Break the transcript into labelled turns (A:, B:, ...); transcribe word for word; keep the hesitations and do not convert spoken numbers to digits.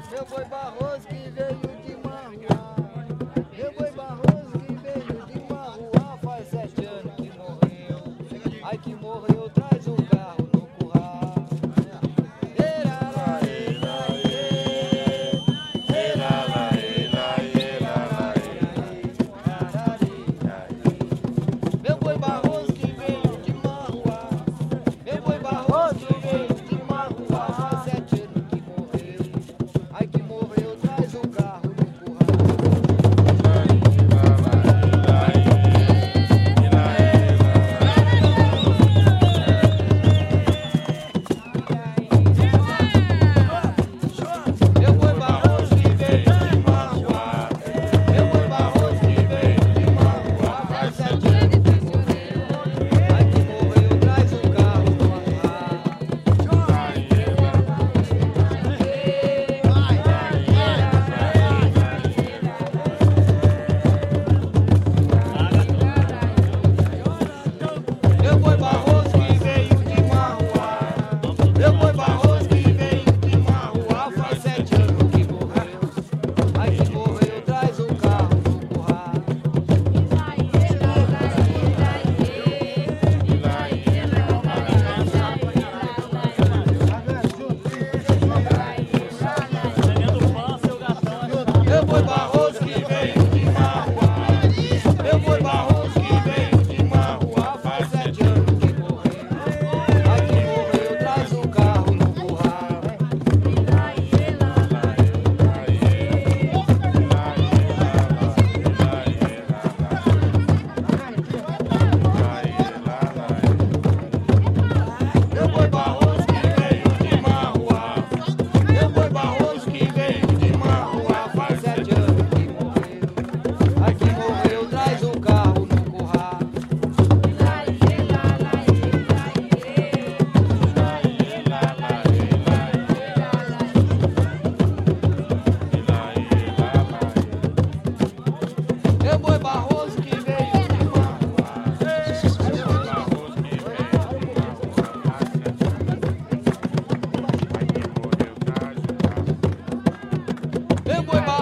A: Meu boi Barroso que veio de Marruá. Meu boi Barroso que veio de Marruá. Faz sete anos que morreu. Ai que morreu, traz o carro no curral. Meu boi Barroso que veio de Marruá. Meu boi Barroso que veio de Marruá. Faz sete anos que morreu. Ai que morreu, traz o carro no curral. Meu boi Barroso que veio de Marruá. Meu boi Barroso que veio de Marruá. Faz sete anos que morreu. Ai que morreu, traz o carro no arraial. Meu boi Barroso que veio de Marruá. Meu boi Barroso que veio de Marruá. Faz sete anos que morreu. Ai que morreu, traz o carro no curral. Meu boi Barroso que veio de Marruá. Meu boi Barroso que veio de Marruá. Faz sete anos que morreu. Ai que morreu, traz o carro no curral. Meu boi Barroso que veio de Marruá. Meu boi Barroso que veio de Marruá. Faz sete anos que morreu. Ai que morreu, traz o carro no curral. Meu boi Barroso que veio de Marruá. Meu boi Barroso